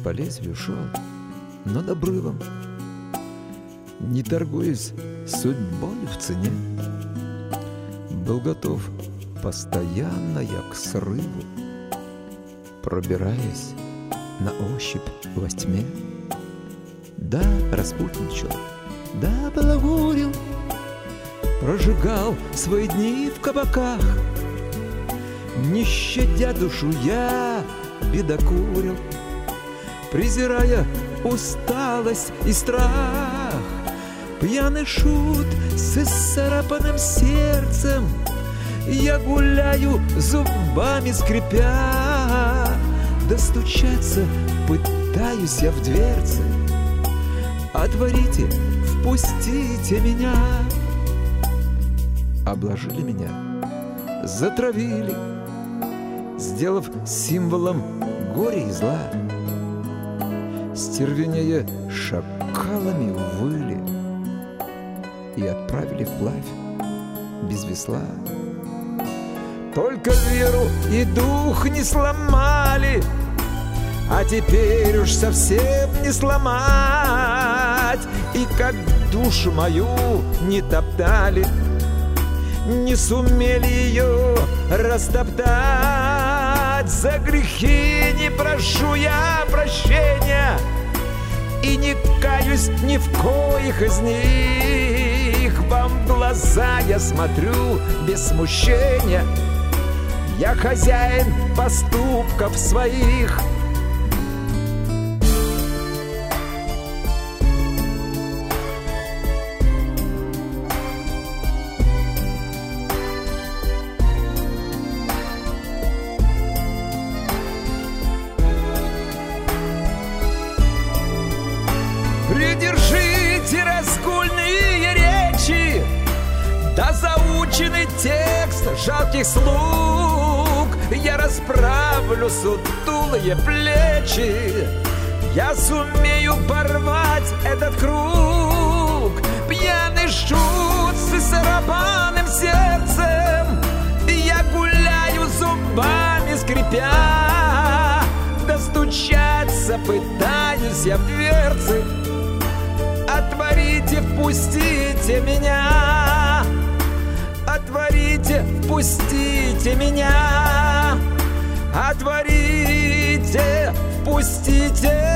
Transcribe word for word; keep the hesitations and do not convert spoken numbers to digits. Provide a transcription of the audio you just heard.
по лезвию шел над обрывом, не торгуясь судьбой в цене. Был готов постоянно я к срыву, пробираясь на ощупь во тьме. Да, распутничал, да, балагурил, прожигал свои дни в кабаках. Не щадя душу я бедокурил, презирая усталость и страх. Пьяный шут с исцарапанным сердцем, я гуляю, зубами скрипя. Достучаться пытаюсь я в дверцы. Отворите, впустите меня. Обложили меня, затравили, сделав символом горя и зла. Стервенея шакалами выли и отправили вплавь без весла. Только веру и дух не сломали, а теперь уж совсем не сломать. И как душу мою не топтали, не сумели ее растоптать. За грехи не прошу я прощения и не каюсь ни в коих из них. Вам в глаза я смотрю без смущения, я хозяин поступков своих. Придержите разгульные речи, да заученный текст жалких слуг. Я расправлю сутулые плечи, я сумею порвать этот круг. Пьяный шут с исцарапанным сердцем, я гуляю, зубами скрипя. Достучаться пытаюсь я в дверцы. Отворите, впустите меня. Отворите, впустите меня. Отворите, впустите.